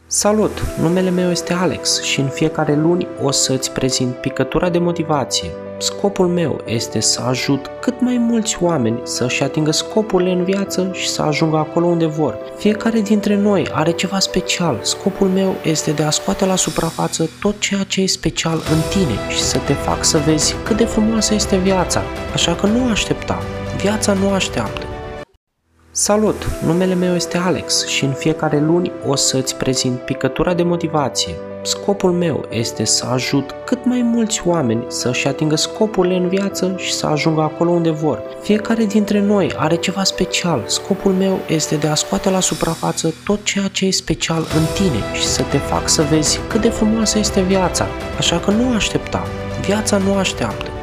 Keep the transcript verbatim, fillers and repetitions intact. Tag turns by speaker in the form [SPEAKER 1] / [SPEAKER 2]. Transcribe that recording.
[SPEAKER 1] Salut! Numele meu este Alex și în fiecare luni o să-ți prezint picătura de motivație. Scopul meu este să ajut cât mai mulți oameni să-și atingă scopurile în viață și să ajungă acolo unde vor. Fiecare dintre noi are ceva special. Scopul meu este de a scoate la suprafață tot ceea ce e special în tine și să te fac să vezi cât de frumoasă este viața. Așa că nu aștepta. Viața nu așteaptă. Salut! Numele meu este Alex și în fiecare luni o să-ți prezint picătura de motivație. Scopul meu este să ajut cât mai mulți oameni să-și atingă scopurile în viață și să ajungă acolo unde vor. Fiecare dintre noi are ceva special. Scopul meu este de a scoate la suprafață tot ceea ce e special în tine și să te fac să vezi cât de frumoasă este viața. Așa că nu aștepta. Viața nu așteaptă.